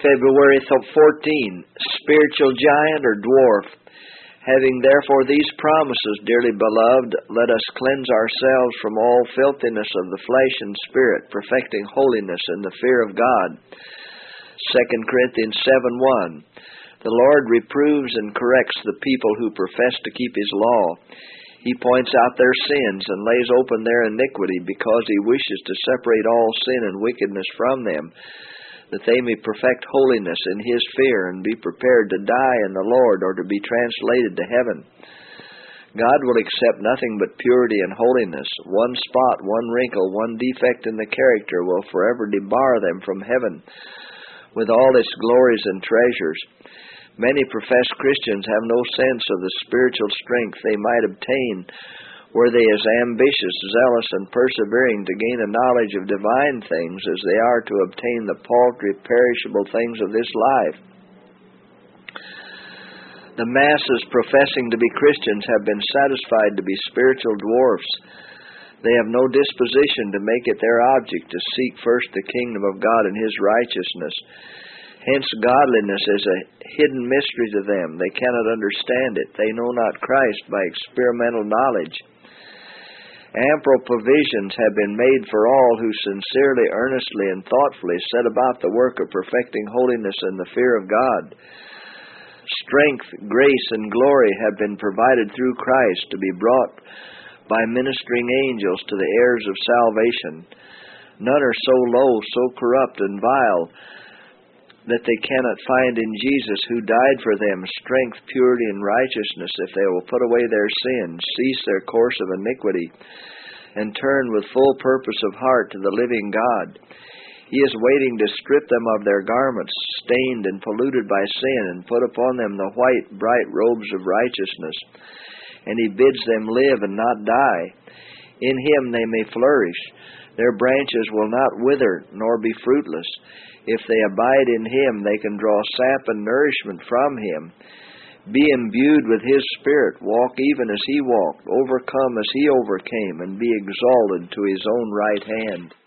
February 14, spiritual giant or dwarf. Having therefore these promises, dearly beloved, let us cleanse ourselves from all filthiness of the flesh and spirit, perfecting holiness in the fear of God. 2 Corinthians 7:1. The Lord reproves and corrects the people who profess to keep His law. He points out their sins and lays open their iniquity, because He wishes to separate all sin and wickedness from them, that they may perfect holiness in His fear and be prepared to die in the Lord, or to be translated to heaven. God will accept nothing but purity and holiness. One spot, one wrinkle, one defect in the character will forever debar them from heaven with all its glories and treasures. Many professed Christians have no sense of the spiritual strength they might obtain were they as ambitious, zealous, and persevering to gain a knowledge of divine things as they are to obtain the paltry, perishable things of this life. The masses professing to be Christians have been satisfied to be spiritual dwarfs. They have no disposition to make it their object to seek first the kingdom of God and His righteousness. Hence godliness is a hidden mystery to them. They cannot understand it. They know not Christ by experimental knowledge. Ample provisions have been made for all who sincerely, earnestly, and thoughtfully set about the work of perfecting holiness in the fear of God. Strength, grace, and glory have been provided through Christ to be brought by ministering angels to the heirs of salvation. None are so low, so corrupt, and vile that they cannot find in Jesus, who died for them, strength, purity, and righteousness, if they will put away their sins, cease their course of iniquity, and turn with full purpose of heart to the living God. He is waiting to strip them of their garments, stained and polluted by sin, and put upon them the white, bright robes of righteousness. And He bids them live and not die. In Him they may flourish. Their branches will not wither, nor be fruitless. If they abide in Him, they can draw sap and nourishment from Him. Be imbued with His Spirit, walk even as He walked, overcome as He overcame, and be exalted to His own right hand.